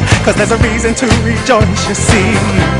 'cause there's a reason to rejoice, you see.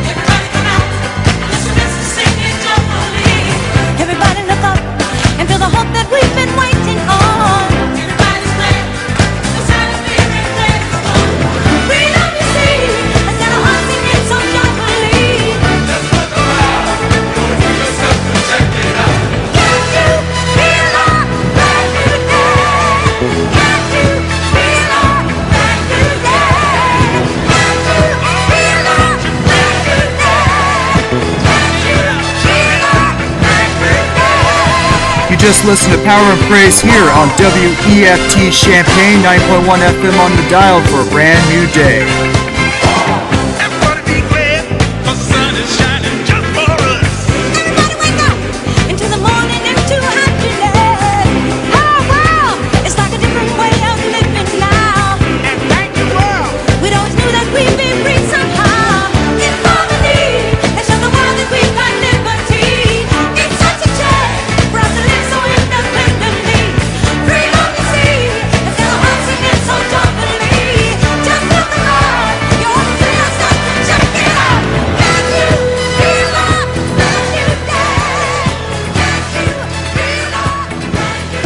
Everybody look up and feel the hope that we've been waiting on. Everybody's glad, the sound of feeling glad. Freedom you see, and then our hearts singing so joyfully. Just look around, go hear yourself and check it out. Can't you feel our brand new day? Can't you feel our brand new day? Can't you feel our brand new day? Can't you feel our brand new day? You just listened to Power and Praise here on WEFT Champaign, 9.1 FM on the dial for a brand new day. Everybody be glad, the sun is shining just for us. Everybody wake up into the morning into happiness. Oh wow, it's like a different way of living now. And thank the world. We always knew that we'd be free somehow. It's harmony, and show the world that we've got liberty. It's such a chance for us to live so independently. Freedom you see, and feel the heart singing so joyfully. Just look around, you ought to feel yourself and check it out. Can't you feel our brand new day? Can't you feel our brand new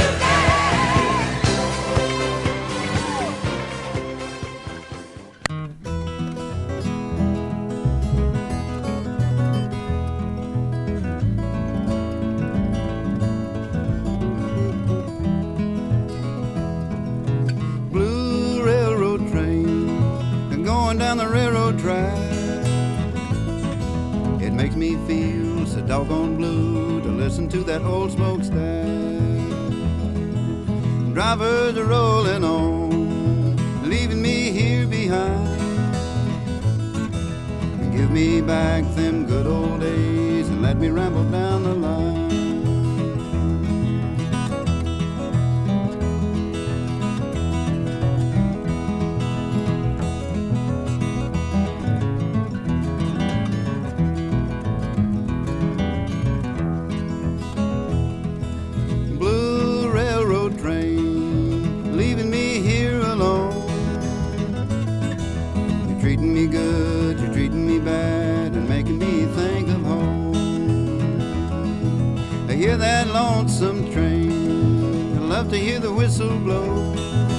day? Blue railroad train and going down the railroad track. It makes me feel so doggone blue to listen to that old smokestack. Drivers are rolling on, leaving me here behind. Give me back them good old days and let me ramble down the line. Blue railroad train, leaving me here alone. You're treating me good, you're treating me bad, and making me think of home. I hear that lonesome train, I love to hear the whistle blow.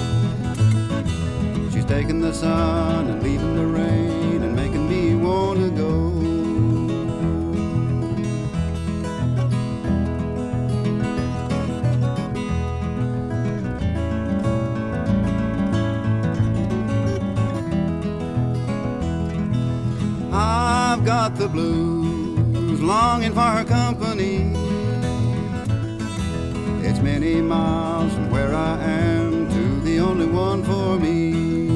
She's taking the sun and leaving the rain, and making me want to go. I've got the blues, longing for her company. It's many miles from where I am to the only one for me.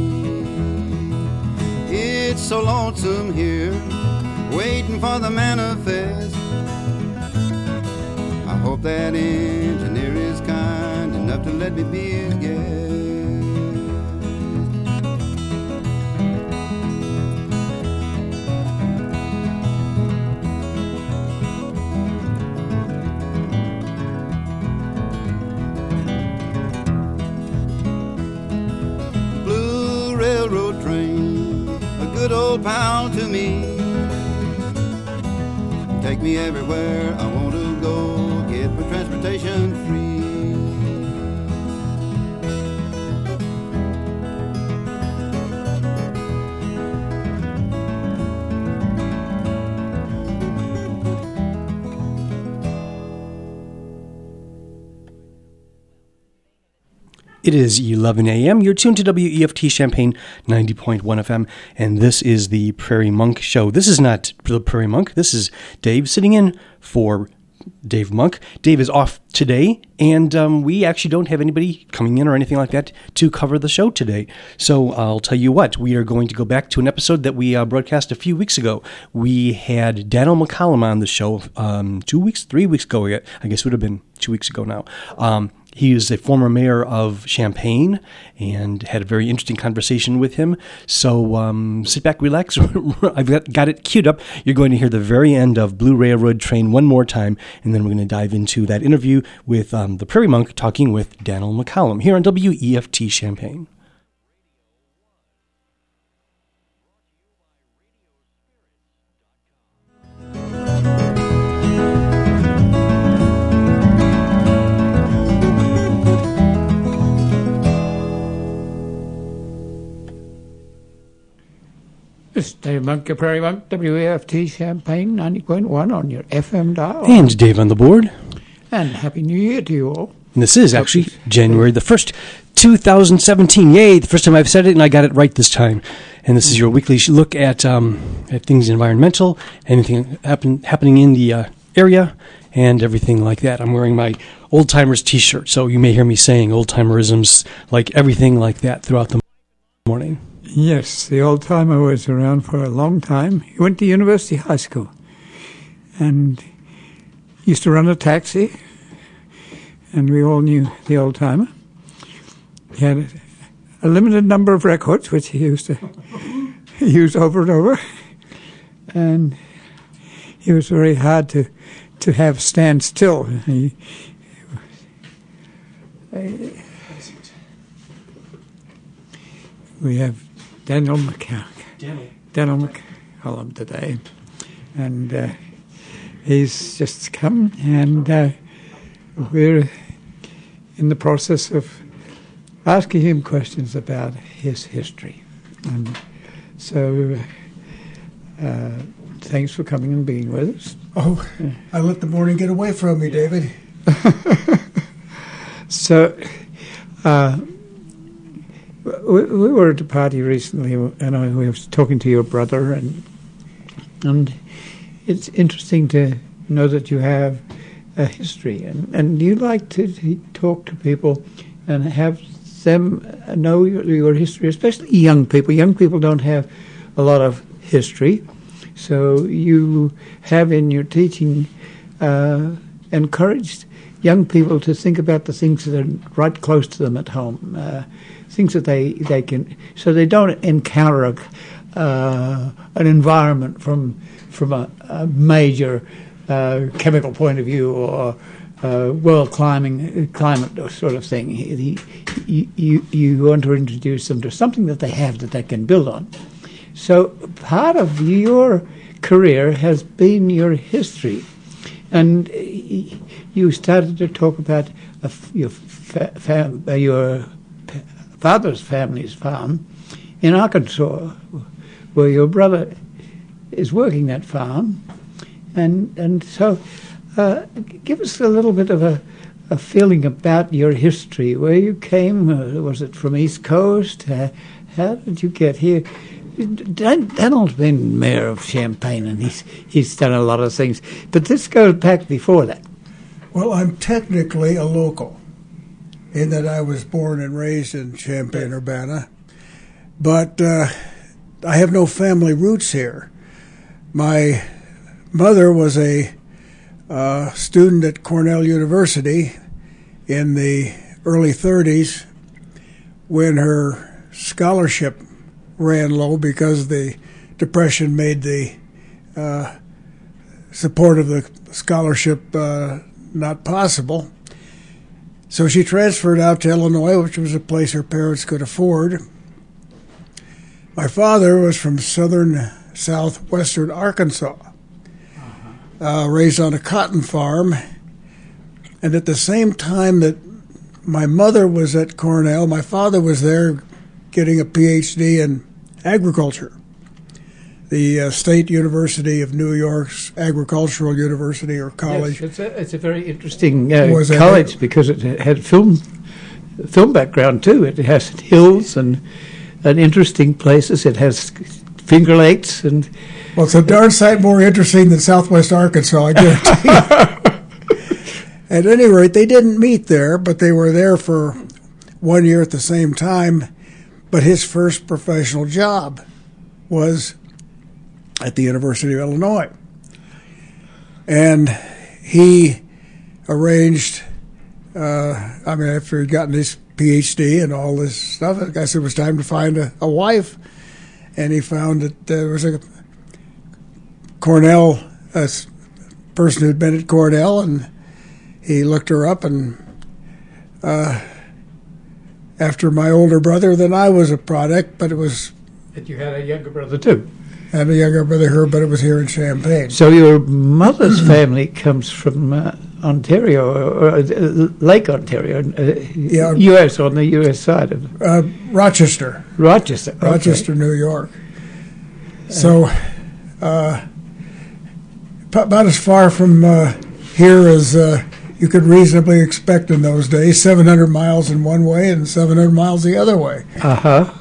It's so lonesome here, waiting for the manifest. I hope that engineer is kind enough to let me be his guest. Blue railroad train, a good old pal to me. Take me everywhere I want to go, get my transportation free. It is 11 a.m. You're tuned to WEFT Champaign 90.1 FM, and this is the Prairie Monk Show. This is not the Prairie Monk. This is Dave sitting in for Dave Monk. Dave is off today, and we actually don't have anybody coming in or anything like that to cover the show today. So I'll tell you what, we are going to go back to an episode that we broadcast a few weeks ago. We had Daniel McCollum on the show 3 weeks ago. I guess it would have been 2 weeks ago now. He is a former mayor of Champaign and had a very interesting conversation with him. So sit back, relax. I've got it queued up. You're going to hear the very end of Blue Railroad Train one more time, and then we're going to dive into that interview with the Prairie Monk talking with Daniel McCollum here on WEFT Champaign. This is Dave Monk, your Prairie Monk, WAFT Champaign 90.1 on your FM dial. And Dave on the board. And Happy New Year to you all. And this is actually January the 1st, 2017. Yay, the first time I've said it, and I got it right this time. And this is your weekly look at things environmental, anything happening in the area, and everything like that. I'm wearing my Old Timers t-shirt, so you may hear me saying Old Timerisms, like everything like that throughout the morning. Yes, the old timer was around for a long time. He went to University High School and used to run a taxi, and we all knew the old timer. He had a limited number of records, which he used to use over and over, and he was very hard to have stand still. We have Daniel McCallum today, and he's just come, and we're in the process of asking him questions about his history. And so thanks for coming and being with us. Oh, I let the morning get away from me, David. So we were at a party recently, and I was talking to your brother, and it's interesting to know that you have a history, and you like to talk to people and have them know your history, especially young people. Young people don't have a lot of history, so you have in your teaching encouraged young people to think about the things that are right close to them at home, things that they can, so they don't encounter an environment from a major chemical point of view or world climate sort of thing. You want to introduce them to something that they have that they can build on. So part of your career has been your history, and you started to talk about your father's family's farm in Arkansas, where your brother is working that farm, and so give us a little bit of a feeling about your history, where you came. Was it from East Coast? How did you get here? Donald's been mayor of Champaign, and he's done a lot of things, but this goes back before that. Well, I'm technically a local, in that I was born and raised in Champaign-Urbana, but I have no family roots here. My mother was a student at Cornell University in the early 30s when her scholarship ran low because the Depression made the support of the scholarship not possible. So she transferred out to Illinois, which was a place her parents could afford. My father was from southwestern Arkansas, raised on a cotton farm. And at the same time that my mother was at Cornell, my father was there getting a PhD in agriculture. The State University of New York's Agricultural University or college. Yes, it's a very interesting college because it had film background too. It has hills and interesting places. It has Finger Lakes and. Well, it's a darn sight more interesting than Southwest Arkansas, I guarantee you. At any rate, they didn't meet there, but they were there for 1 year at the same time. But his first professional job was at the University of Illinois. And he arranged, after he'd gotten his PhD and all this stuff, I guess it was time to find a wife. And he found that there was a Cornell, a person who'd been at Cornell, and he looked her up, and after my older brother, then I was a product, but it was... But you had a younger brother too. I had a younger brother here, but it was here in Champaign. So your mother's family comes from Ontario, or Lake Ontario, U.S., on the U.S. side of Rochester. Rochester, Rochester, New York. So, about as far from here as you could reasonably expect in those days. 700 miles in one way and 700 miles the other way. Uh-huh.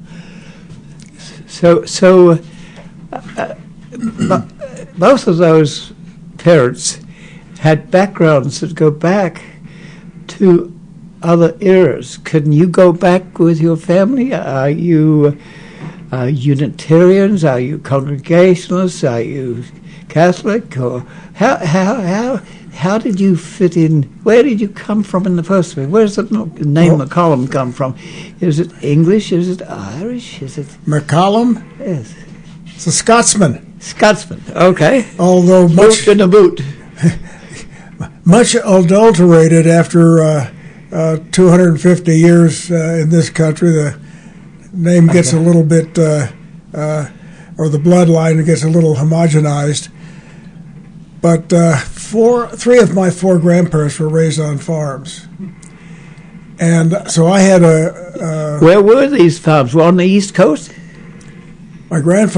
Both of those parents had backgrounds that go back to other eras. Can you go back with your family? Are you Unitarians? Are you Congregationalists? Are you Catholic? Or how did you fit in? Where did you come from in the first place? Where does the name McCollum come from? Is it English? Is it Irish? Is it McCollum? Yes. It's a Scotsman. Scotsman. Okay. Although Boot in a boot. much adulterated after 250 years in this country. The name gets a little bit, or the bloodline gets a little homogenized. But three of my four grandparents were raised on farms. And so I had Where were these farms? Were on the East Coast? my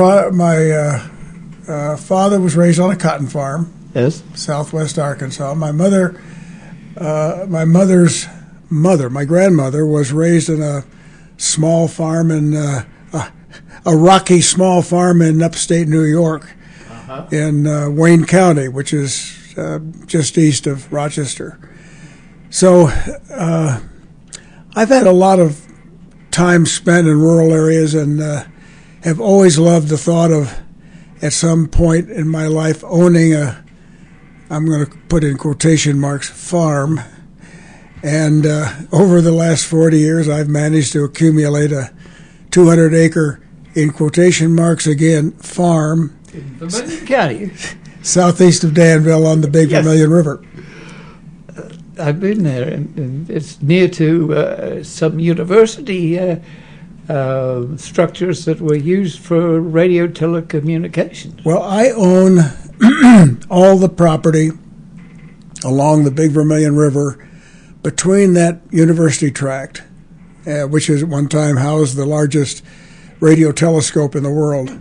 father was raised on a cotton farm. Yes. Southwest Arkansas. My grandmother was raised in a small farm in a rocky small farm in upstate New York, in Wayne County, which is just east of Rochester. So I've had a lot of time spent in rural areas and have always loved the thought of, at some point in my life, owning I'm going to put in quotation marks, farm. And over the last 40 years, I've managed to accumulate a 200-acre, in quotation marks again, farm. Vermilion County. Southeast of Danville on the Big Yes. Vermilion River. I've been there, and it's near to some university structures that were used for radio telecommunications. Well, I own all the property along the Big Vermilion River between that university tract, which has at one time housed the largest radio telescope in the world.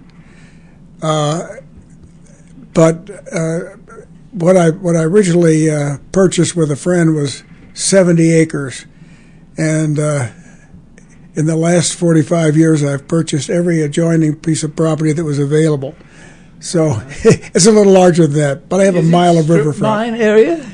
But what I originally purchased with a friend was 70 acres, and in the last 45 years, I've purchased every adjoining piece of property that was available. So it's a little larger than that, but I have a mile of riverfront. Mine area?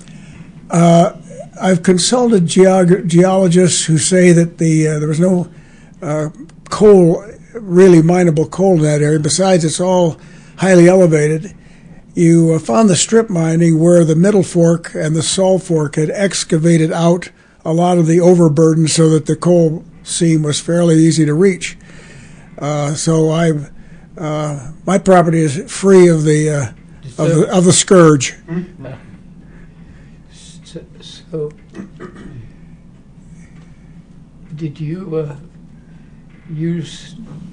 I've consulted geologists who say that there was no coal, really mineable coal in that area. Besides, it's all highly elevated. You found the strip mining where the Middle Fork and the Salt Fork had excavated out a lot of the overburden so that the coal seam was fairly easy to reach. So my property is free of the scourge. So, did you use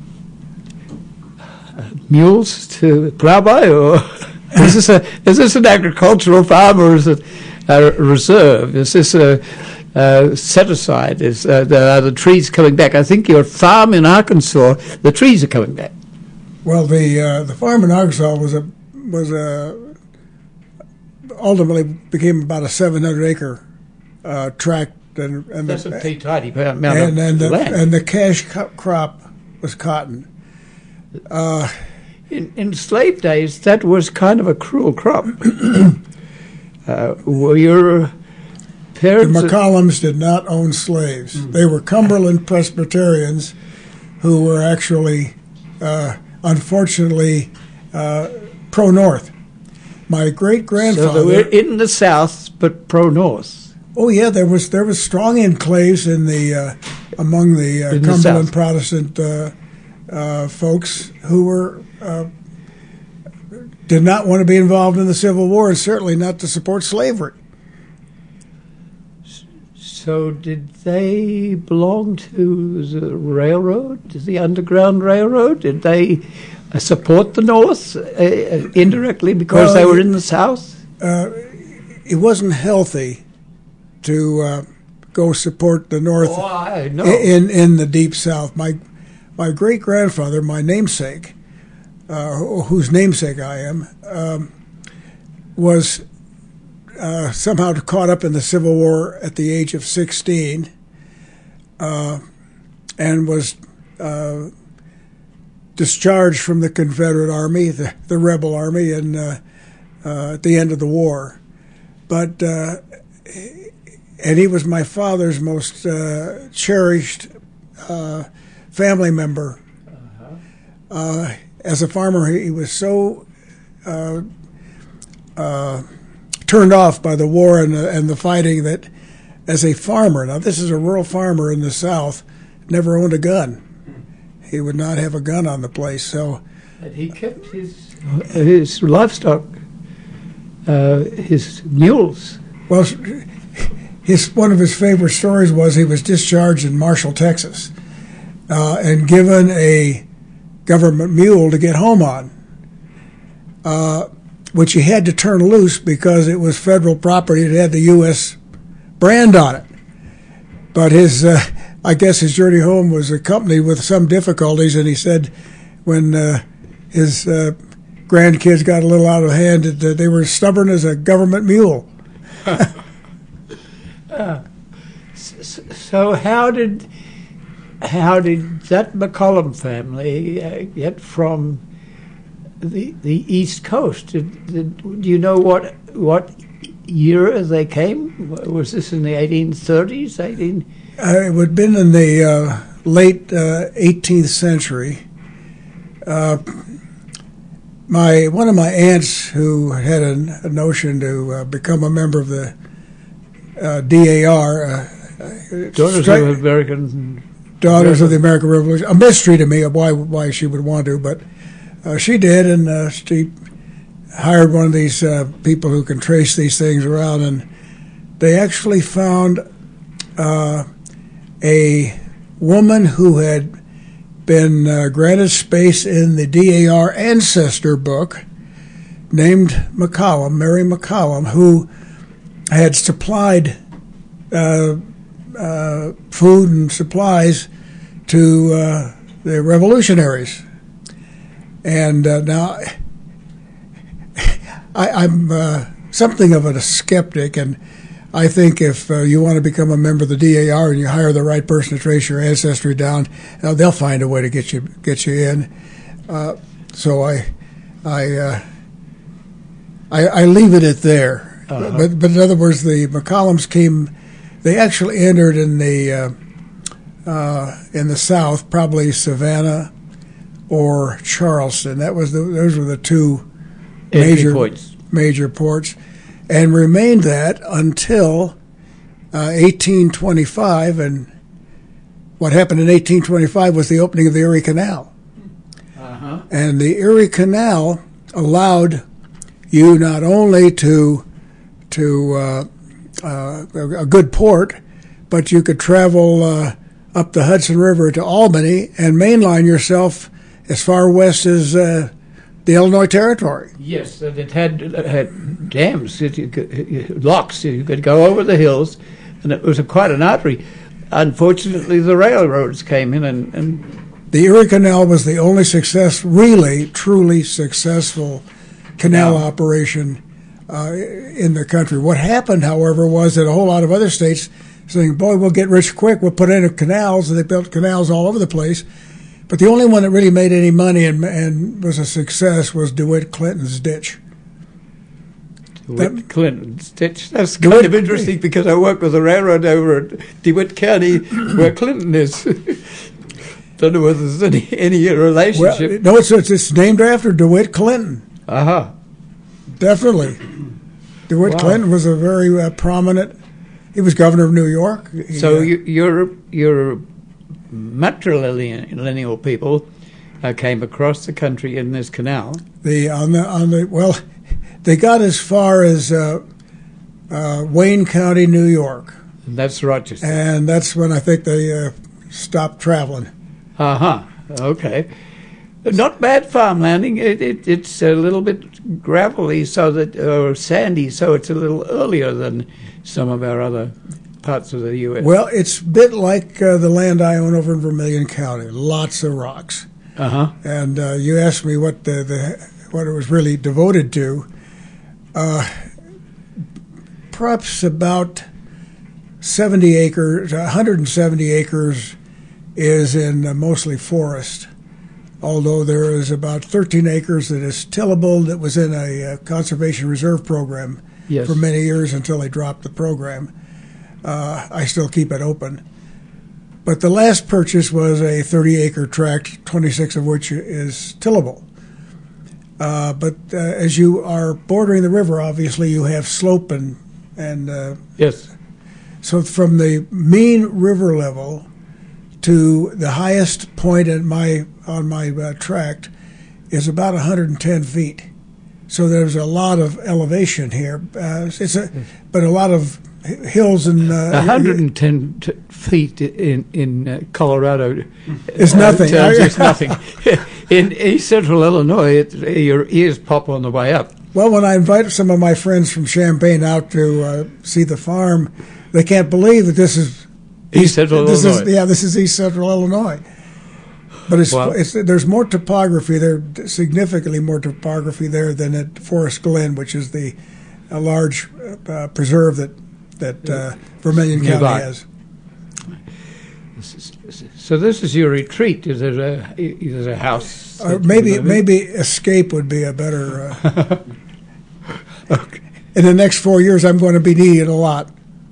mules to plow by, or is this an agricultural farm, or is it a reserve? Is this a set aside? Are the trees coming back? I think your farm in Arkansas, the trees are coming back. Well, the farm in Arkansas was ultimately became about a 700-acre tract, and That's a pretty tidy amount and of land. and the cash crop was cotton. In slave days, that was kind of a cruel crop. Were your The parents? McCollums did not own slaves. They were Cumberland Presbyterians who were actually, unfortunately, pro-North. My great-grandfather... So they were in the South, but pro-North. Oh yeah, there was strong enclaves in the among the In the Cumberland South. Protestant folks who were did not want to be involved in the Civil War, and certainly not to support slavery. So did they belong to the railroad, to the Underground Railroad? Did they support the North indirectly because they were in the South? It wasn't healthy to go support the North Oh, I know. in the Deep South. My great grandfather, my namesake, whose namesake I am, was somehow caught up in the Civil War at the age of 16, and was discharged from the Confederate Army, the rebel army, and at the end of the war. But and he was my father's most cherished family member. As a farmer, he was so turned off by the war and the fighting that, as a farmer, now this is a rural farmer in the South, never owned a gun. He would not have a gun on the place. So he kept his livestock, his mules. Well, one of his favorite stories was he was discharged in Marshall, Texas, and given a government mule to get home on, which he had to turn loose because it was federal property. It had the U.S. brand on it. But I guess his journey home was accompanied with some difficulties, and he said when his grandkids got a little out of hand that they were stubborn as a government mule. So how did that McCollum family get from the East Coast? Do you know what year they came? Was this in the 1830s? It would have been in the late 18th century. One of my aunts, who had a notion to become a member of the DAR, Daughters of American Daughters of the American Revolution. A mystery to me of why she would want to, but she did, and she hired one of these people who can trace these things around, and they actually found a woman who had been granted space in the DAR ancestor book named McCollum, Mary McCollum, who had supplied food and supplies to the revolutionaries. And now I'm something of a skeptic, and I think if you want to become a member of the DAR and you hire the right person to trace your ancestry down, they'll find a way to get you in. So I leave it at there. Uh-huh. But in other words, the McCollums came. They actually entered in the South, probably Savannah or Charleston. Those were the two major ports, and remained that until 1825. And what happened in 1825 was the opening of the Erie Canal. Uh-huh. And the Erie Canal allowed you not only to a good port, but you could travel up the Hudson River to Albany and mainline yourself as far west as the Illinois Territory. Yes, and it had dams, locks. You could go over the hills, and it was quite an artery. Unfortunately, the railroads came in and the Erie Canal was the only really, truly successful canal operation in the country. What happened, however, was that a whole lot of other states saying, boy, we'll get rich quick, we'll put in canals, and they built canals all over the place. But the only one that really made any money and was a success was DeWitt Clinton's ditch. Clinton's ditch. That's kind of interesting because I work with the railroad over at DeWitt County where Clinton is. Don't know whether there's any relationship. Well, no, it's named after DeWitt Clinton. Uh-huh. Definitely. DeWitt Clinton was a very prominent. He was governor of New York. So you're matrilineal people came across the country in this canal. They got as far as Wayne County, New York. And that's Rochester. And that's when I think they stopped traveling. Uh-huh. Okay. Not bad farmlanding. It's a little bit gravelly, or sandy, so it's a little earlier than some of our other parts of the U.S. Well, it's a bit like the land I own over in Vermilion County. Lots of rocks. And you asked me what what it was really devoted to. Perhaps about 70 acres, 170 acres is in mostly forest, although there is about 13 acres that is tillable that was in a conservation reserve program Yes. for many years until they dropped the program. I still keep it open. But the last purchase was a 30-acre tract, 26 of which is tillable. But as you are bordering the river, obviously you have slope and Yes. so from the mean river level to the highest point on my tract is about 110 feet. So there's a lot of elevation here. But a lot of hills and 110 feet in Colorado Is nothing. It's nothing. In East Central Illinois, your ears pop on the way up. Well, when I invite some of my friends from Champaign out to see the farm, they can't believe that this is East Central Illinois. This is East Central Illinois. But Wow. there's more topography there, significantly more topography there than at Forest Glen, which is a large preserve that Vermilion County Nearby. has. So this is your retreat. Is it a house? Maybe escape would be a better. In the next 4 years, I'm going to be needing a lot.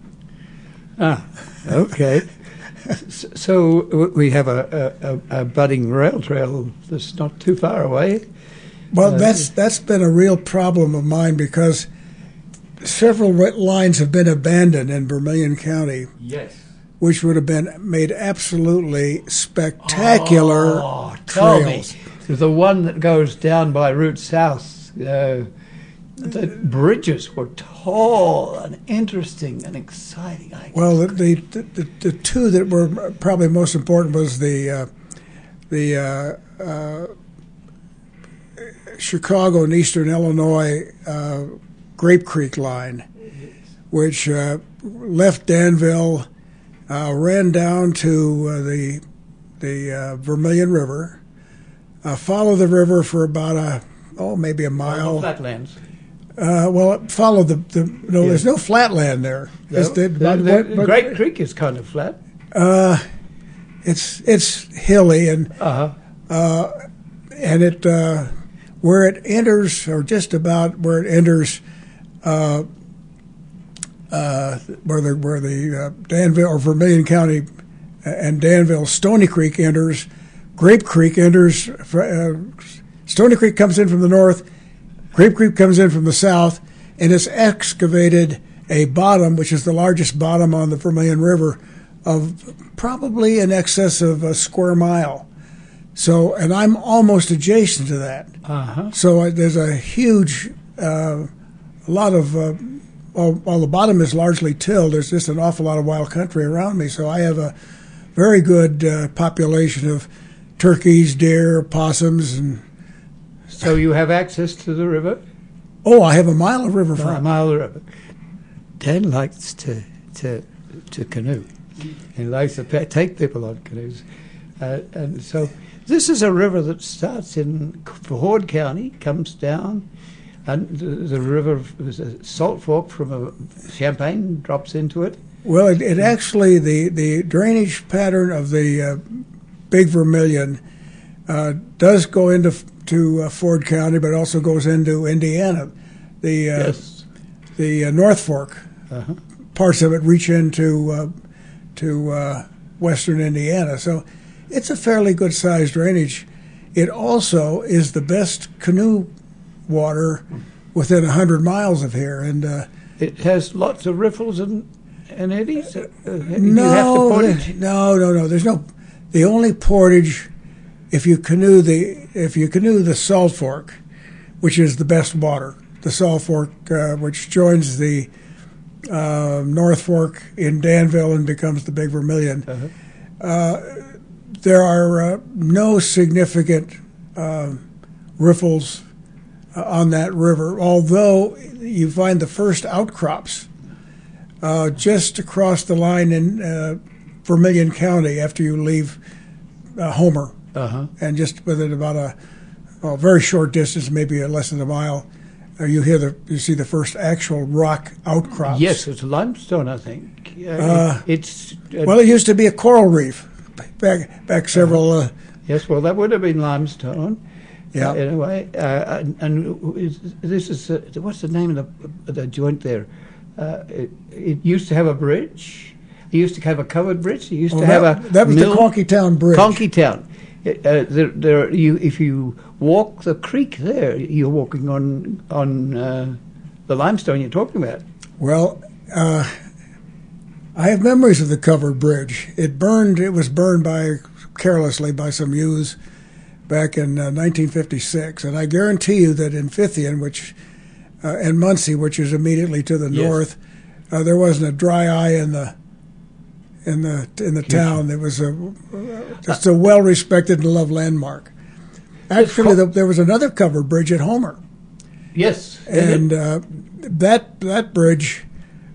Okay. So we have a budding rail trail that's not too far away. Well, that's been a real problem of mine because several lines have been abandoned in Vermilion County, Yes. which would have been made absolutely spectacular Tell me, trails. the one that goes down by Route South. The bridges were tall and interesting and exciting. Well, the two that were probably most important was the Chicago and Eastern Illinois Grape Creek line, which left Danville, ran down to the Vermilion River, followed the river for about maybe a mile. Flatlands. Well, it followed there's no flatland there. The Great Creek is kind of flat. It's hilly and it where it enters, or just about where it enters, where the Danville or Vermilion County and Danville, Stony Creek enters. Grape Creek enters. Stony Creek comes in from the north. Grape Creek comes in from the south, and it's excavated a bottom, which is the largest bottom on the Vermilion River, of probably in excess of a square mile. So, and I'm almost adjacent to that. So there's a huge, a lot of, while the bottom is largely tilled, there's just an awful lot of wild country around me. So I have a very good population of turkeys, deer, possums, and. So you have access to the river? Oh, I have a mile of A riverfront. mile of river. Dan likes to canoe. He likes to take people on canoes. And so this is a river that starts in Ford County, comes down, and the river is a Salt Fork from Champaign drops into it. Well, it actually, the drainage pattern of the Big Vermilion does go into Ford County, but also goes into Indiana. The North Fork, parts of it reach into western Indiana. So it's a fairly good-sized drainage. It also is the best canoe water within 100 miles of here. And It has lots of riffles and eddies. Do you have to no, portage? no. There's no. The only portage, if you canoe the Salt Fork, which is the best water, the Salt Fork, which joins the North Fork in Danville and becomes the Big Vermilion. There are no significant riffles on that river, although you find the first outcrops just across the line in Vermilion County after you leave Homer. and just within about a very short distance, maybe less than a mile, you see the first actual rock outcrops. Yes, it's limestone, I think. It's Well, it used to be a coral reef back several. yes. Well, that would have been limestone. Yeah. Anyway, this is what's the name of the joint there? It used to have a bridge. It used to have a covered bridge. It used to have a that was mill. the Conkey Town Bridge. Conkey Town. If you walk the creek there, you're walking on the limestone you're talking about. Well, I have memories of the covered bridge. It was burned carelessly by some youths back in 1956, and I guarantee you that in Fithian, and Muncie, which is immediately to the north, there wasn't a dry eye in the town. It was just a well-respected and loved landmark. Actually, there was another covered bridge at Homer. Yes, And that bridge,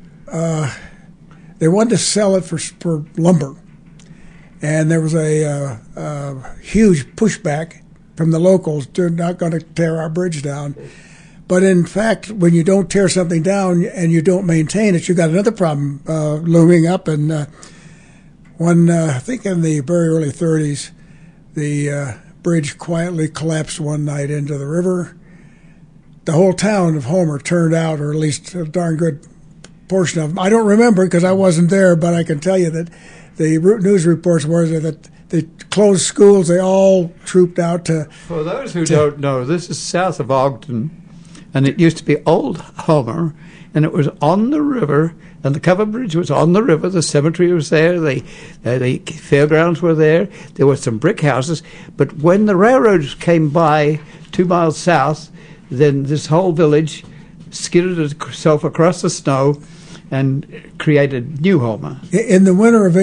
they wanted to sell it for lumber, and there was a huge pushback from the locals. They're not going to tear our bridge down. But in fact, when you don't tear something down and you don't maintain it, you got another problem looming up. And I think in the very early 30s, the bridge quietly collapsed one night into the river. The whole town of Homer turned out, or at least a darn good portion of them. I don't remember because I wasn't there, but I can tell you that the news reports were that they closed schools. They all trooped out to. For those who don't know, this is south of Ogden, and it used to be Old Homer, and it was on the river, and the covered bridge was on the river. The cemetery was there. The fairgrounds were there. There were some brick houses. But when the railroads came by 2 miles south, then this whole village skidded itself across the snow and created New Homer. In the winter of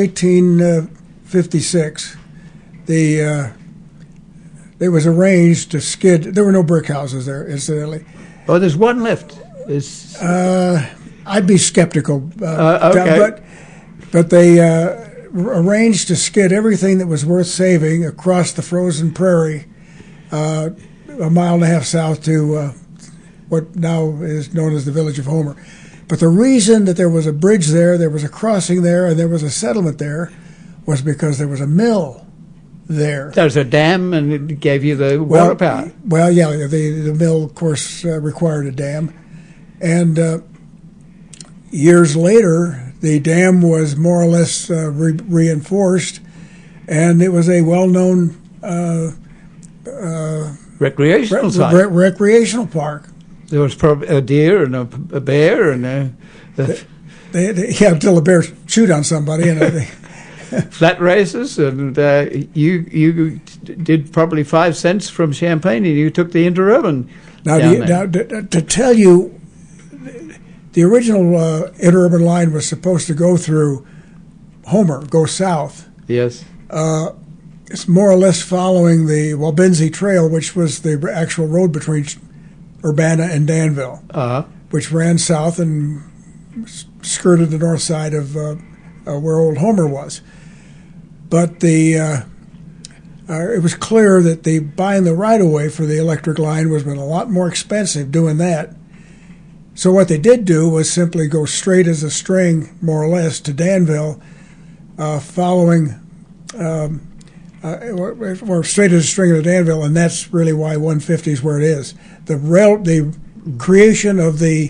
1856, there was arranged to skid. There were no brick houses there, incidentally. Oh, there's one left. I'd be skeptical, okay. but they arranged to skid everything that was worth saving across the frozen prairie, a mile and a half south to what now is known as the village of Homer. But the reason that there was a bridge there was a crossing there, and there was a settlement there, was because there was a mill there. There's a dam, and it gave you the water power. Well, yeah, the mill, of course, required a dam. And years later, the dam was more or less reinforced, and it was a well-known Recreational site. Recreational park. There was probably a deer and a bear and until a bear chewed on somebody, and flat races, and you did probably 5 cents from Champaign, and you took the interurban. Now, to tell you, the original interurban line was supposed to go through Homer, go south. Yes. It's more or less following the Waubensee Trail, which was the actual road between Urbana and Danville, which ran south and skirted the north side of where Old Homer was. But it was clear that buying the right-of-way for the electric line was been a lot more expensive doing that. So what they did do was simply go straight as a string, more or less, to Danville, following or straight as a string to Danville, and that's really why 150 is where it is. The creation of the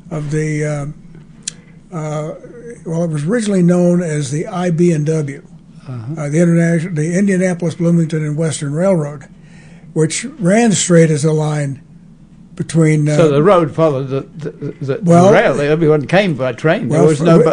it was originally known as the IB&W, the Indianapolis, Bloomington, and Western Railroad, which ran straight as a line between. So the road followed the rail. Everyone came by train. There was no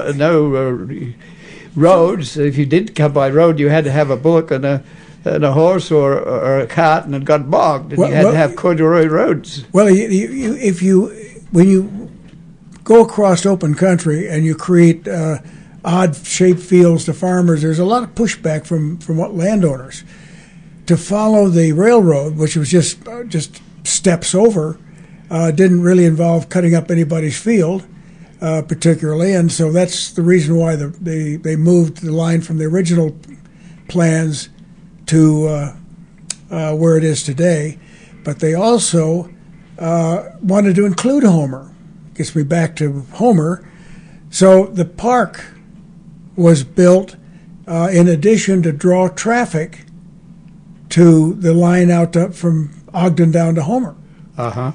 roads. If you did come by road, you had to have a bullock and a horse or a cart, and it got bogged. And you had to have corduroy roads. Well, when you go across open country and you create odd-shaped fields to farmers, there's a lot of pushback from what landowners. To follow the railroad, which was just steps over, didn't really involve cutting up anybody's field, particularly, and so that's the reason why they moved the line from the original plans to where it is today, but they also wanted to include Homer. Gets me back to Homer. So the park was built in addition to draw traffic to the line out from Ogden down to Homer. Uh-huh.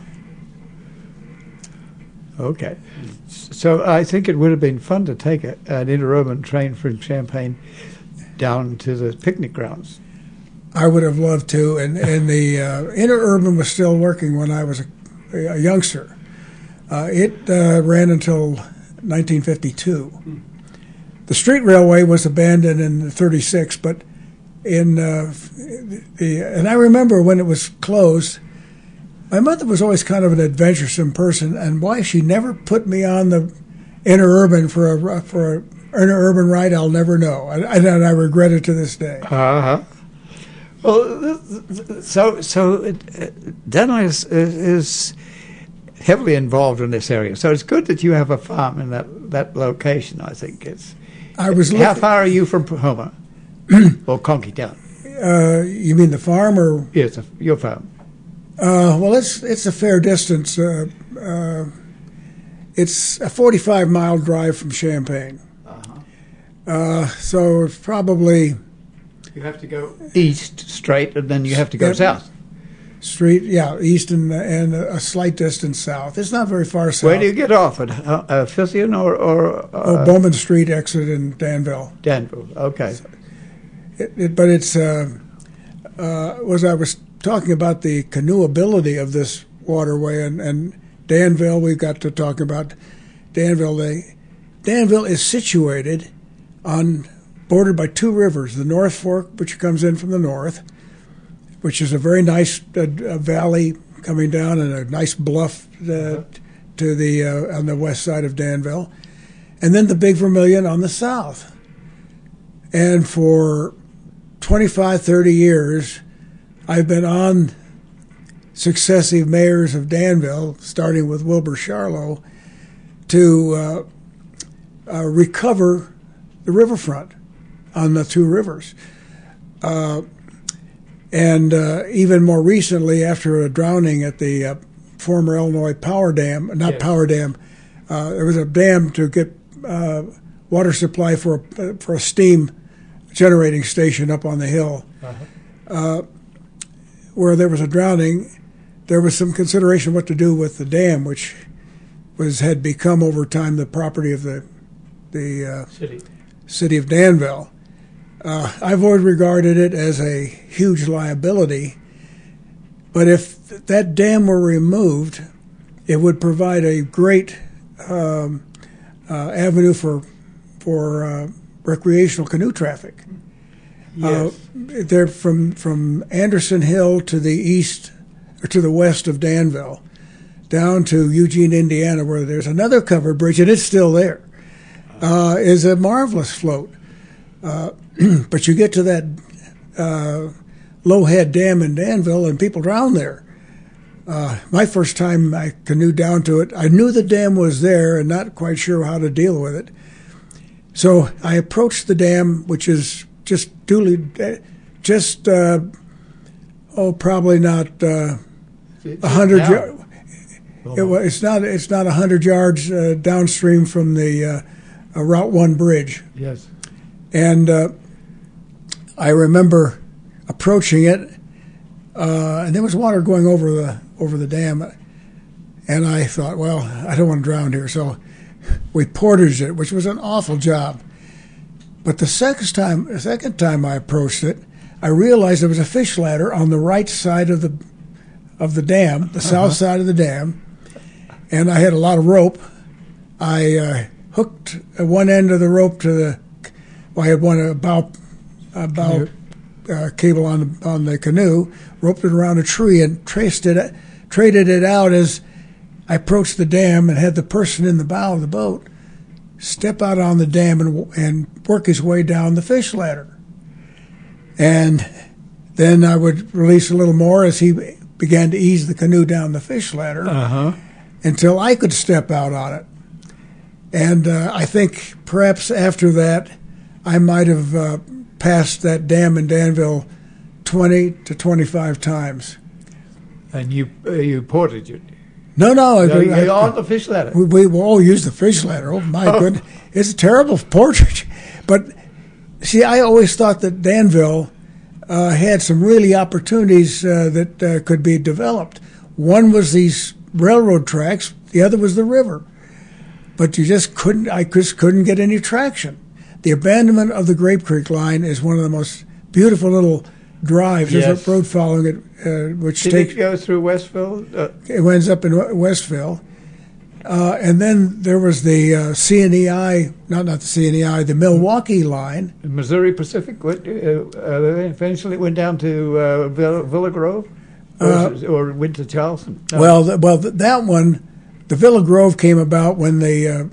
Okay. So I think it would have been fun to take an interurban train from Champaign down to the picnic grounds. I would have loved to, and the interurban was still working when I was a youngster. It ran until 1952. The street railway was abandoned in '36, but and I remember when it was closed. My mother was always kind of an adventuresome person, and why she never put me on the interurban for an interurban ride, I'll never know. And I regret it to this day. Uh-huh. Well, so Denver is heavily involved in this area. So it's good that you have a farm in that location. I think it's. How far are you from Homer or Conkey Town? You mean the farm or? Yes, your farm. Well, it's a fair distance. It's a 45-mile drive from Champaign. So it's probably. You have to go east straight, and then you have to go south. East and a slight distance south. It's not very far south. Where do you get off at Filthian or Bowman Street exit in Danville. Danville, okay. But it's was I was talking about the canoeability of this waterway and Danville. We got to talk about Danville. Danville is situated bordered by two rivers: the North Fork, which comes in from the north, which is a very nice valley coming down, and a nice bluff to the on the west side of Danville, and then the Big Vermilion on the south. And for 25, 30 years, I've been on successive mayors of Danville, starting with Wilbur Charlo, to recover the riverfront on the two rivers. And even more recently, after a drowning at the former Illinois Power Dam, Power Dam, there was a dam to get water supply for a steam generating station up on the hill. Where there was a drowning, there was some consideration what to do with the dam, which had become over time the property of the city of Danville. I've always regarded it as a huge liability, but if that dam were removed, it would provide a great avenue for recreational canoe traffic. Yes. They're from Anderson Hill to the east or to the west of Danville, down to Eugene, Indiana, where there's another covered bridge, and it's still there. Is a marvelous float. But you get to that Lowhead Dam in Danville, and people drown there. My first time I canoed down to it, I knew the dam was there and not quite sure how to deal with it. So I approached the dam, which is probably not 100 yards. It's not 100 yards downstream from the Route 1 bridge. Yes. And I remember approaching it, and there was water going over the dam, and I thought, well, I don't want to drown here, so we portaged it, which was an awful job. But the second time I approached it, I realized there was a fish ladder on the right side of the dam, the south side of the dam, and I had a lot of rope. I hooked one end of the rope to I had one bow cable on the canoe, roped it around a tree, and traded it out as I approached the dam, and had the person in the bow of the boat step out on the dam and work his way down the fish ladder. And then I would release a little more as he began to ease the canoe down the fish ladder until I could step out on it. And I think perhaps after that, I might have passed that dam in Danville 20 to 25 times. And you ported it. No, On the fish ladder. we will all use the fish ladder. Oh, my goodness. It's a terrible portrait. But, see, I always thought that Danville had some really opportunities that could be developed. One was these railroad tracks. The other was the river. But I just couldn't get any traction. The abandonment of the Grape Creek line is one of the most beautiful little drives. There's Yes. a road following it, which Did takes... it go through Westville? It ends up in Westville. And then there was the CNEI, not the CNEI, the Milwaukee line. Missouri Pacific eventually went down to Villa Grove? Or went to Charleston? No. Well, that one, the Villa Grove came about when it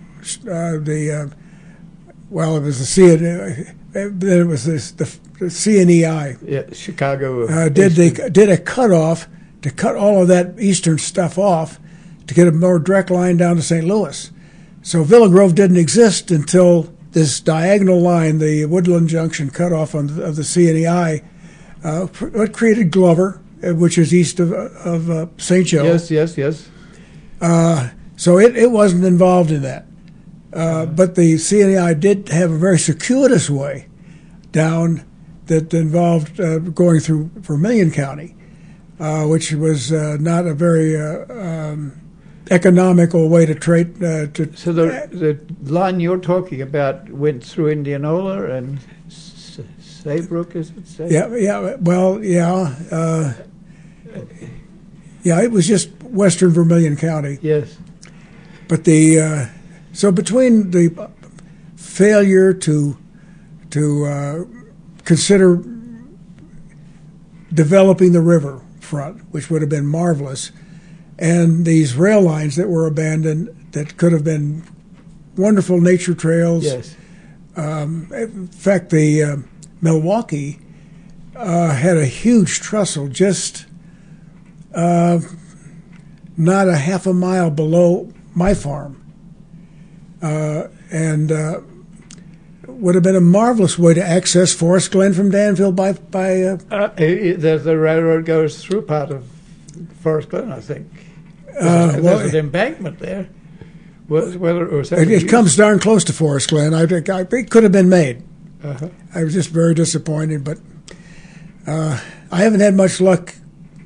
was the CNEI. Then it was the CNEI. Yeah, Chicago. Did a cutoff to cut all of that eastern stuff off to get a more direct line down to St. Louis. So Villa Grove didn't exist until this diagonal line, the Woodland Junction cutoff of the CNEI, what created Glover, which is east of St. Joe. Yes. So it wasn't involved in that. But the CNEI did have a very circuitous way down that involved going through Vermilion County, which was not a very economical way to trade. So the line you're talking about went through Indianola and Saybrook, is it? It was just western Vermilion County. Yes. But so between the failure to consider developing the river front, which would have been marvelous, and these rail lines that were abandoned that could have been wonderful nature trails. Yes. In fact, the Milwaukee had a huge trestle just not a half a mile below my farm. And would have been a marvelous way to access Forest Glen from Danville by the railroad goes through part of Forest Glen, I think. There's an embankment there. It comes darn close to Forest Glen. It could have been made. Uh-huh. I was just very disappointed, but I haven't had much luck.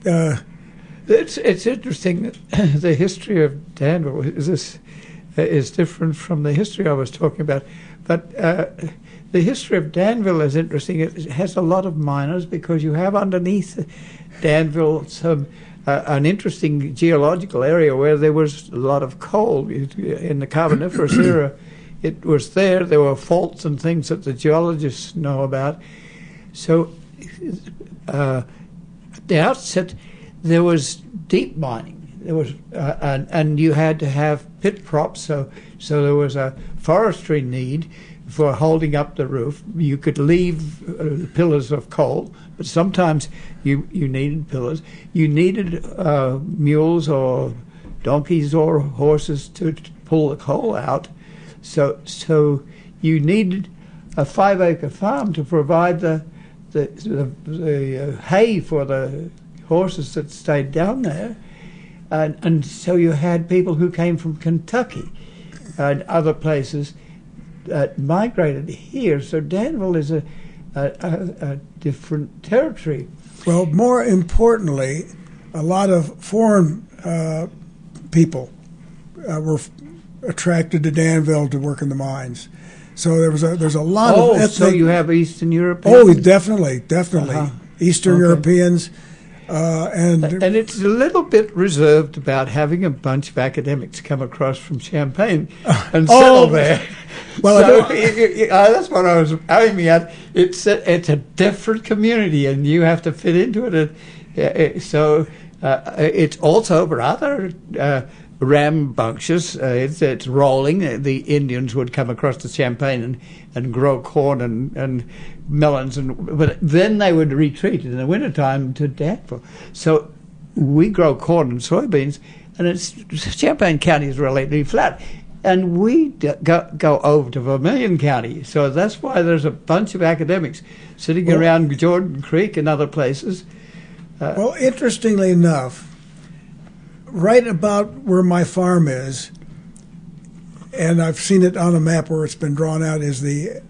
It's interesting that the history of Danville is different from the history I was talking about. But the history of Danville is interesting. It has a lot of miners because you have underneath Danville an interesting geological area where there was a lot of coal in the Carboniferous era. It was there. There were faults and things that the geologists know about. So at the outset, there was deep mining. There was, and you had to have pit props. So there was a forestry need for holding up the roof. You could leave pillars of coal, but sometimes you needed pillars. You needed mules or donkeys or horses to pull the coal out. So you needed a 5-acre farm to provide the hay for the horses that stayed down there. And so you had people who came from Kentucky and other places that migrated here. So Danville is a different territory. Well, more importantly, a lot of foreign people were attracted to Danville to work in the mines. So there's a lot of ethnic. So you have Eastern Europeans? Oh, definitely. Uh-huh. Eastern Europeans. And it's a little bit reserved about having a bunch of academics come across from Champaign and settle there. Well, that's what I was aiming at. It's a different community, and you have to fit into it. It's also rather rambunctious. It's rolling. The Indians would come across to Champaign and grow corn and melons, but then they would retreat in the wintertime to Danville. So we grow corn and soybeans, and Champaign County is relatively flat. And we go over to Vermilion County. So that's why there's a bunch of academics sitting around Jordan Creek and other places. Well, interestingly enough, right about where my farm is, and I've seen it on a map where it's been drawn out, is the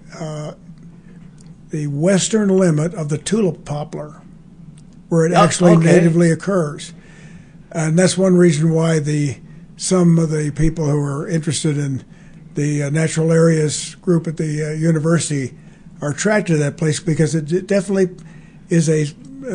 western limit of the tulip poplar, where it actually natively occurs. And that's one reason why some of the people who are interested in the natural areas group at the university are attracted to that place, because it definitely is a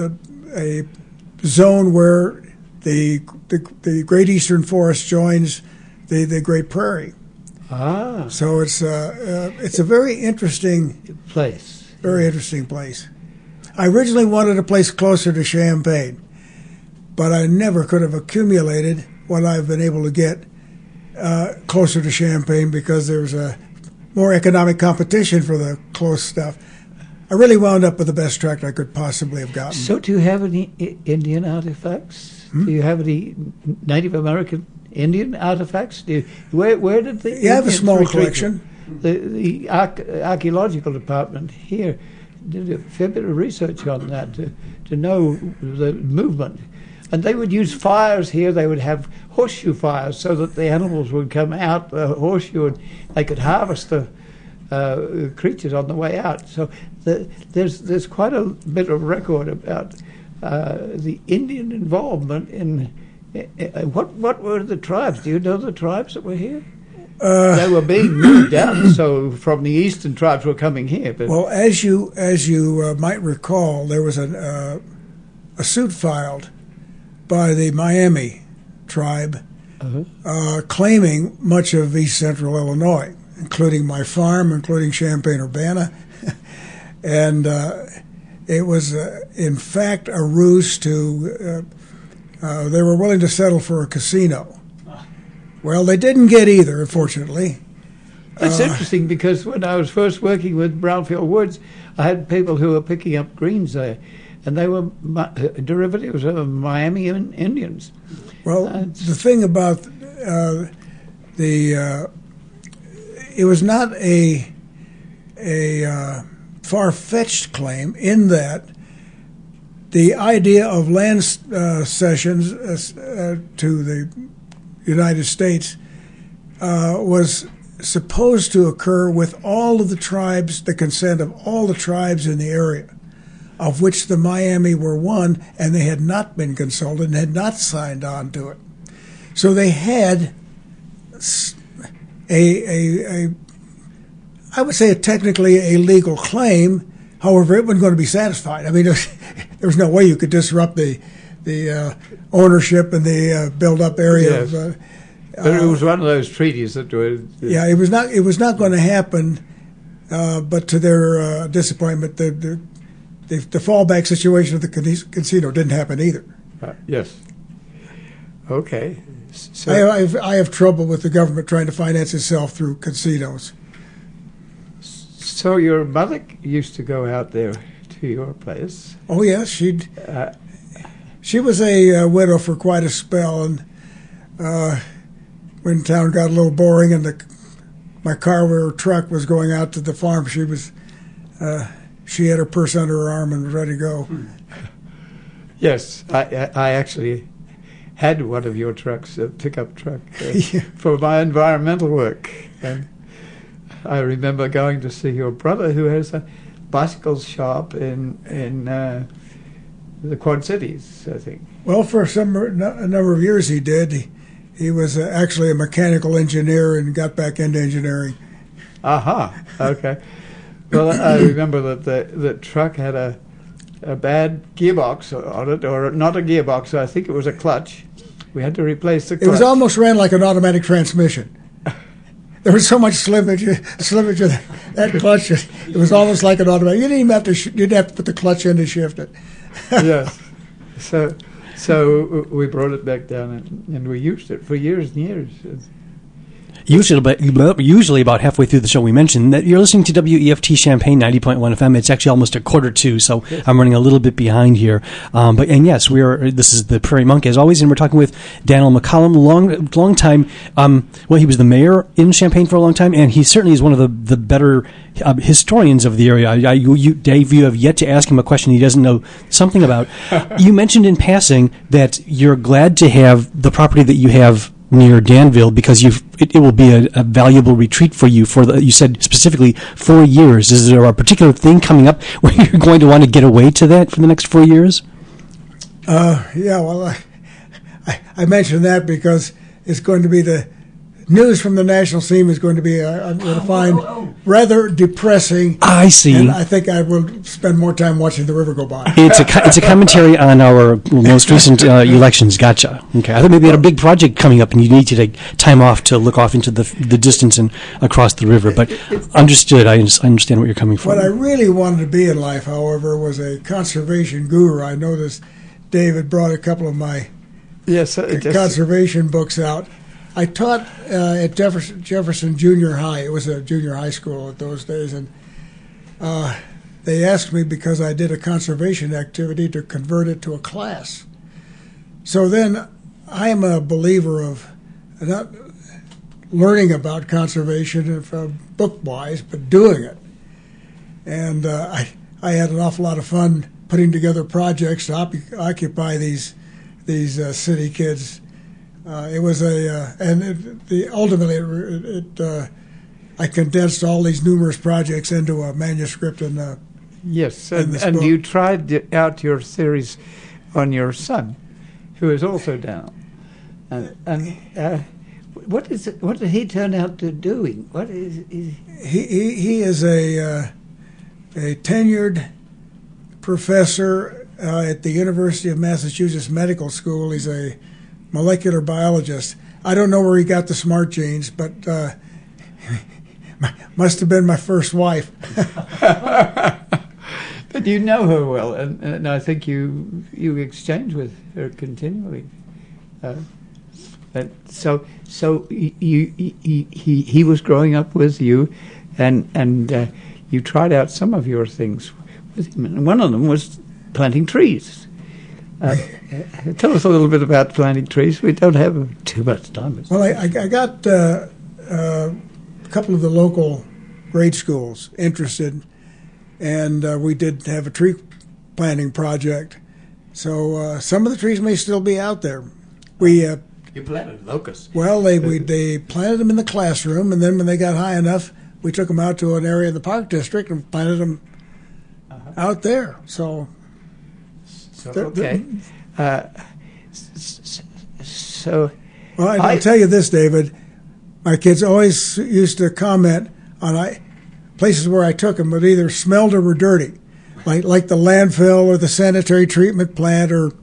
zone where the Great Eastern Forest joins the Great Prairie. Ah, So it's a very interesting place. Very interesting place. I originally wanted a place closer to Champaign, but I never could have accumulated what I've been able to get closer to Champaign, because there's a more economic competition for the close stuff. I really wound up with the best tract I could possibly have gotten. So do you have any Indian artifacts? Do you have any Native American Indian artifacts? Where did the Yeah, I have a Indians small retreat collection. to? The archaeological department here did a fair bit of research on that to know the movement. And they would use fires here. They would have horseshoe fires so that the animals would come out the horseshoe and they could harvest the creatures on the way out. So there's quite a bit of record about the Indian involvement in what were the tribes? Do you know the tribes that were here? They were being moved out, so from the eastern tribes were coming here. But Well, as you might recall, there was a suit filed by the Miami tribe claiming much of east central Illinois, including my farm, including Champaign-Urbana. And it was, in fact, a ruse to, they were willing to settle for a casino. Well, they didn't get either, unfortunately. it's interesting, because when I was first working with Brownfield Woods, I had people who were picking up greens there, and they were derivatives of Miami Indians. Well, the thing about it was not a far-fetched claim, in that the idea of land cessions to the United States was supposed to occur with all of the tribes, the consent of all the tribes in the area, of which the Miami were one, and they had not been consulted and had not signed on to it. So they had I would say technically a legal claim. However, it wasn't going to be satisfied. I mean, there was no way you could disrupt the ownership and the built-up area. Yes. Of, But it was one of those treaties that were... yeah, it was not going to happen. But to their disappointment, the fallback situation of the casino didn't happen either. Yes. Okay. So, I have trouble with the government trying to finance itself through casinos. so your mother used to go out there to your place. Oh yes, she was a widow for quite a spell, and when town got a little boring and my car or truck was going out to the farm, she had her purse under her arm and was ready to go. Yes, I actually had one of your trucks, a pickup truck, for my environmental work. And I remember going to see your brother, who has a bicycle shop in the Quad Cities, I think. Well, for a number of years he did. He was actually a mechanical engineer and got back into engineering. Aha, okay. Well, I remember that the truck had a bad gearbox on it, or not a gearbox, I think it was a clutch. We had to replace the clutch. It was almost ran like an automatic transmission. There was so much slippage of that clutch. It was almost like an automatic. You didn't even have to. You didn't have to put the clutch in to shift it. Yes. So we brought it back down and we used it for years and years. Usually about halfway through the show, we mentioned that you're listening to WEFT Champaign 90.1 FM. It's actually almost 1:45, so I'm running a little bit behind here. Yes, this is the Prairie Monk as always, and we're talking with Daniel McCollum, long time. He was the mayor in Champaign for a long time, and he certainly is one of the better historians of the area. Dave, you have yet to ask him a question he doesn't know something about. You mentioned in passing that you're glad to have the property that you have near Danville because it will be a valuable retreat for you you said specifically 4 years. Is there a particular thing coming up where you're going to want to get away to that for the next 4 years? Well, I mentioned that because it's going to be the news from the national scene is going to be, I'm going to find rather depressing. I see. And I think I will spend more time watching the river go by. It's a commentary on our most recent elections. Gotcha. Okay. I thought maybe you had a big project coming up and you need to take time off to look off into the distance and across the river. But understood. I understand where you're coming from. What I really wanted to be in life, however, was a conservation guru. I noticed David brought a couple of my conservation books out. I taught at Jefferson Junior High. It was a junior high school at those days, and they asked me because I did a conservation activity to convert it to a class. So then I am a believer of not learning about conservation book-wise, but doing it. And I had an awful lot of fun putting together projects to occupy these city kids. It was ultimately I condensed all these numerous projects into a manuscript and you tried out your theories on your son, who is also down, and what did he turn out to doing? What is he is a tenured professor at the University of Massachusetts Medical School. He's a molecular biologist. I don't know where he got the smart genes, but must have been my first wife. But you know her well, and I think you exchange with her continually. So he was growing up with you, and you tried out some of your things with him, and one of them was planting trees. Tell us a little bit about planting trees. We don't have too much time. Well, I got a couple of the local grade schools interested, and we did have a tree planting project. So some of the trees may still be out there. You planted locusts. Well, they planted them in the classroom, and then when they got high enough, we took them out to an area of the park district and planted them out there. So okay. I'll tell you this, David. My kids always used to comment on places where I took them, but either smelled or were dirty, like the landfill or the sanitary treatment plant. Or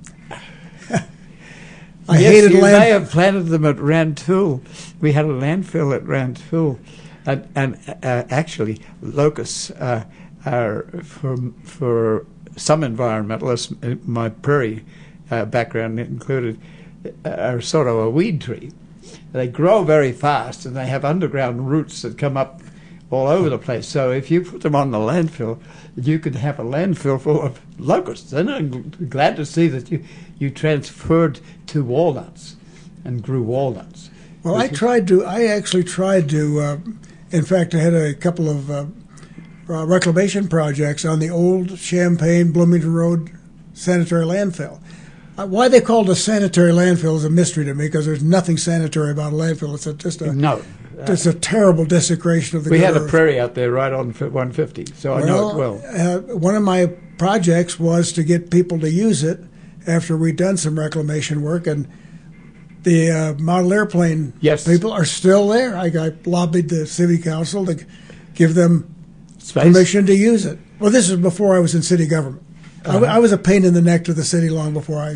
I hated landfill. I have planted them at Rantoul. We had a landfill at Rantoul, and actually locusts are for some environmentalists, my prairie background included, are sort of a weed tree. They grow very fast, and they have underground roots that come up all over the place. So if you put them on the landfill, you could have a landfill full of locusts. And I'm glad to see that you transferred to walnuts and grew walnuts. Well, I actually tried to, in fact, I had a couple of reclamation projects on the old Champaign Bloomington Road sanitary landfill. Why they called it a sanitary landfill is a mystery to me, because there's nothing sanitary about a landfill. It's a terrible desecration of the We had earth. A prairie out there right on 150, so I know it well. One of my projects was to get people to use it after we'd done some reclamation work, and the model airplane people are still there. I lobbied the city council to give them permission to use it. Well, this is before I was in city government. I was a pain in the neck to the city long before I...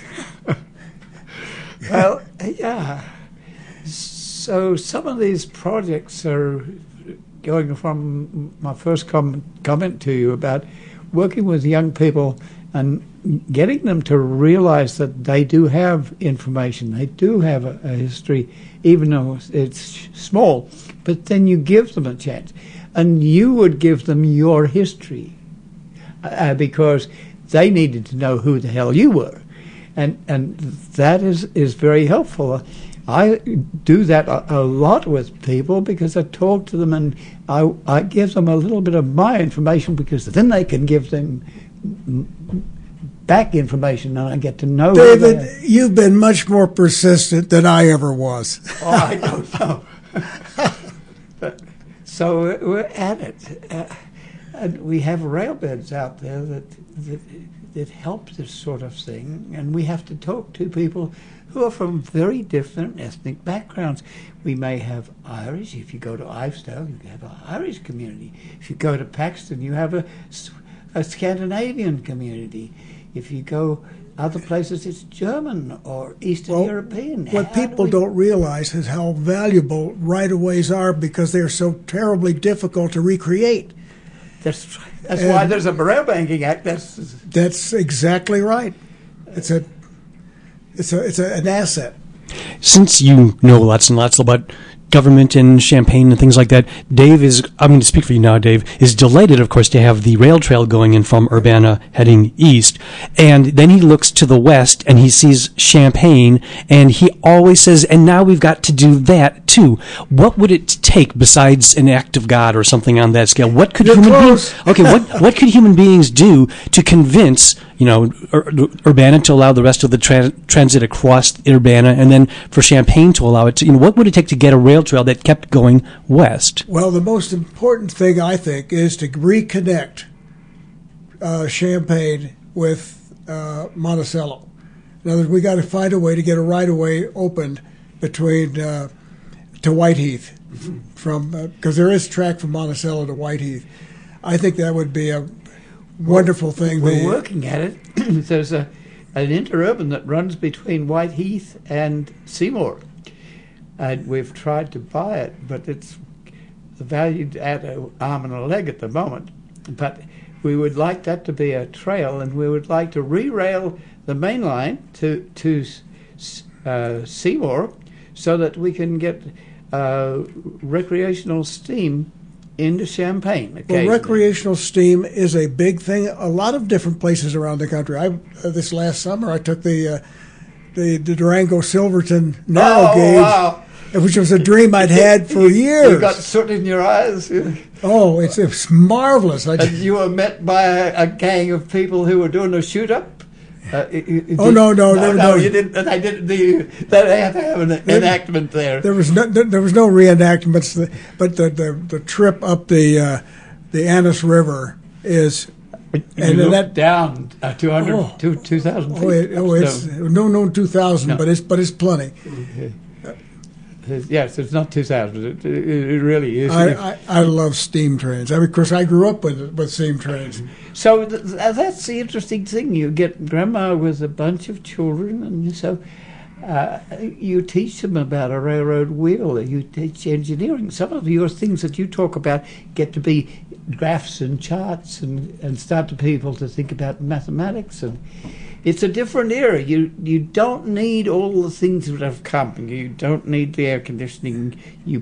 Well, yeah. So some of these projects are going from my first comment to you about working with young people and getting them to realize that they do have information, they do have a history, even though it's small, but then you give them a chance. And you would give them your history because they needed to know who the hell you were. And that is very helpful. I do that a lot with people because I talk to them and I give them a little bit of my information because then they can give them back information and I get to know David, you've been much more persistent than I ever was. Oh, I don't know. So we're at it. And we have railbeds out there that help this sort of thing, and we have to talk to people who are from very different ethnic backgrounds. We may have Irish. If you go to Ivesdale, you have an Irish community. If you go to Paxton, you have a Scandinavian community. If you go other places, it's German or Eastern European. What people don't realize is how valuable right-of-ways are because they're so terribly difficult to recreate. That's why there's a Rail Banking Act. That's exactly right. It's an asset. Since you know lots and lots about government and Champaign and things like that, Dave is, I'm going to speak for you now, Dave, is delighted, of course, to have the rail trail going in from Urbana heading east. And then he looks to the west and he sees Champaign and he always says, and now we've got to do that too. What would it take besides an act of God or something on that scale? What could what could human beings do to convince, Urbana to allow the rest of the transit across Urbana, and then for Champaign to allow it to, what would it take to get a rail trail that kept going west? Well, the most important thing, I think, is to reconnect Champaign with Monticello. In other words, we got to find a way to get a right-of-way opened between to Whiteheath, because there is track from Monticello to Whiteheath. I think that would be a wonderful thing. We're working at it. There's an interurban that runs between Whiteheath and Seymour. And we've tried to buy it, but it's valued at an arm and a leg at the moment. But we would like that to be a trail, and we would like to re-rail the main line to Seymour so that we can get recreational steam into Champaign. Well, recreational steam is a big thing. A lot of different places around the country. This last summer, I took the Durango Silverton narrow gauge, wow. Which was a dream I'd had for years. You got soot in your eyes. Oh, it's marvelous. And you were met by a gang of people who were doing a shoot-up. No, you didn't. They didn't. They had to have an enactment there. There was no reenactments, but the trip up the Annis River is. And look down 200 to 2,000 feet. It's 2,000, no. but it's plenty. Yes, it's not 2,000. It really is. I love steam trains. Of course, I grew up with steam trains. So that's the interesting thing. You get grandma with a bunch of children, and so you teach them about a railroad wheel. You teach engineering. Some of your things that you talk about get to be graphs and charts and start to people to think about mathematics. And it's a different era. You don't need all the things that have come. You don't need the air conditioning. You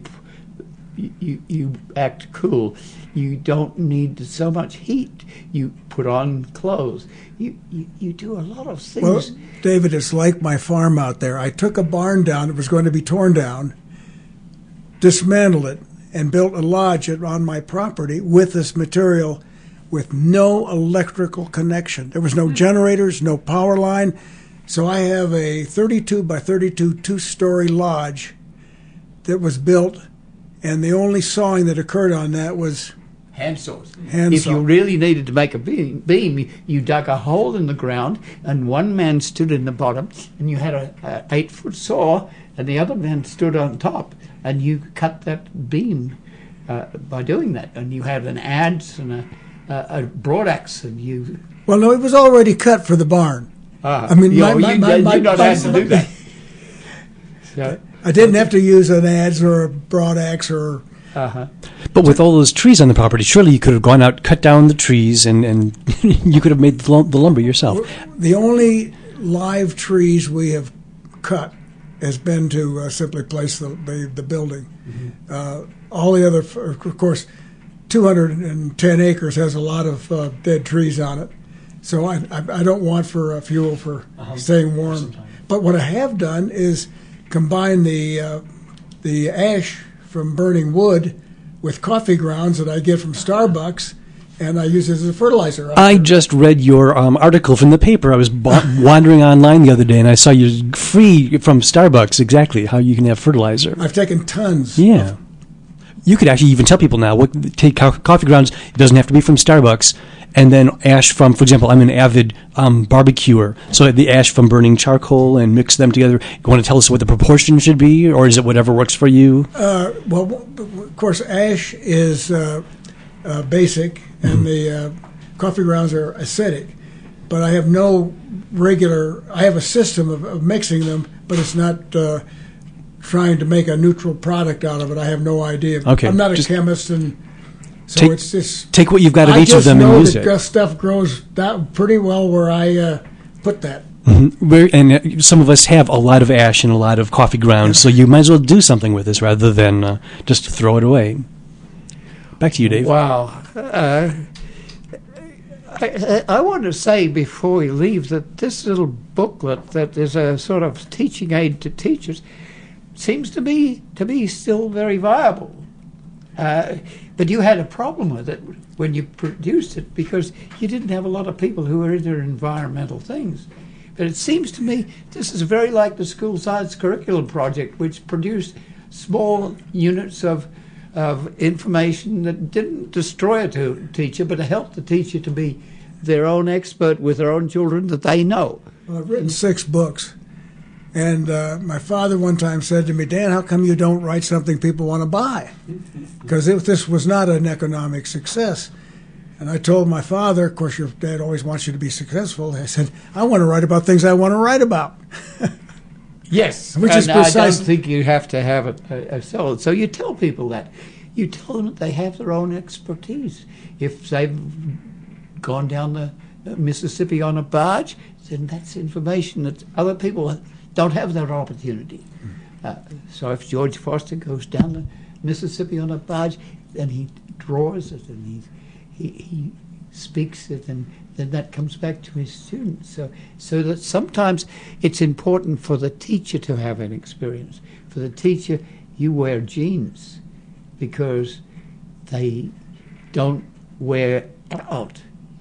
act cool. You don't need so much heat. You put on clothes. You do a lot of things. Well, David, it's like my farm out there. I took a barn down that was going to be torn down, dismantled it, and built a lodge on my property with this material with no electrical connection. There was no generators, no power line. So I have a 32 by 32 two-story lodge that was built, and the only sawing that occurred on that was hand saws. If you really needed to make a beam, you dug a hole in the ground, and one man stood in the bottom, and you had a 8-foot saw, and the other man stood on top, and you cut that beam by doing that. And you had an adze and a broad axe, and you. Well, no, it was already cut for the barn. I mean, you not had to do that. So, I didn't have to use an adze or a broad axe or But with all those trees on the property, surely you could have gone out, cut down the trees, and you could have made the lumber yourself. The only live trees we have cut has been to simply place the building. All the other, of course, 210 acres has a lot of dead trees on it. So I don't want for fuel for staying warm. But what I have done is combine the ash from burning wood with coffee grounds that I get from Starbucks, and I use it as a fertilizer. I just read your article from the paper. I was wandering online the other day, and I saw you free from Starbucks, exactly, how you can have fertilizer. I've taken tons. Yeah. You could actually even tell people now, take coffee grounds, it doesn't have to be from Starbucks, and then ash from, for example, I'm an avid barbecuer, so the ash from burning charcoal and mix them together. You want to tell us what the proportion should be, or is it whatever works for you? Well, of course, ash is basic, and the coffee grounds are acidic, but I have I have a system of mixing them, but it's not trying to make a neutral product out of it. I have no idea. Okay, I'm not a chemist, and so it's just take what you've got of each of them and use it. I just know that stuff grows pretty well where I put that. And some of us have a lot of ash and a lot of coffee grounds, so you might as well do something with this rather than just throw it away. Back to you, Dave. Wow. I want to say before we leave that this little booklet that is a sort of teaching aid to teachers seems to be still very viable. But you had a problem with it when you produced it because you didn't have a lot of people who were into environmental things. But it seems to me this is very like the School Science Curriculum Project, which produced small units of information that didn't destroy a teacher, but helped the teacher to be their own expert with their own children that they know. Well, I've written 6 books. And my father one time said to me, Dan, how come you don't write something people want to buy? Because this was not an economic success. And I told my father, of course, your dad always wants you to be successful. I said, I want to write about things I want to write about. Yes, which is I don't precisely. think you have to have it sold. So you tell people that. You tell them that they have their own expertise. If they've gone down the Mississippi on a barge, then that's information that other people don't have that opportunity. So if George Foster goes down the Mississippi on a barge, then he draws it and he speaks it, and then that comes back to his students. So that sometimes it's important for the teacher to have an experience. For the teacher, you wear jeans because they don't wear out.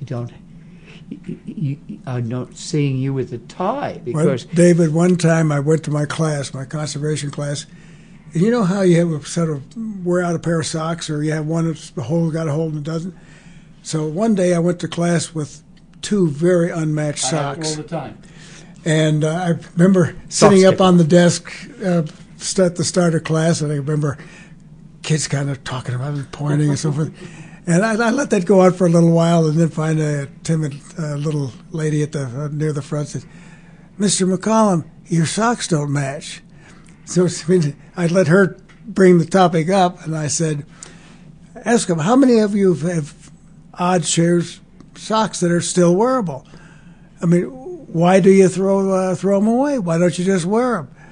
You are not seeing you with a tie because David, one time I went to my class, my conservation class, and you know how you have a sort of wear out a pair of socks, or you have one that's got a hole and it doesn't. So one day I went to class with 2 very unmatched socks. all the time. And I remember sitting up on the desk at the start of class, and I remember kids kind of talking about it, pointing and so forth. And I let that go on for a little while, and then find a timid little lady at near the front said, Mr. McCollum, your socks don't match. So I let her bring the topic up, and I said, ask them, how many of you have odd shaped socks that are still wearable? I mean, why do you throw them away? Why don't you just wear them?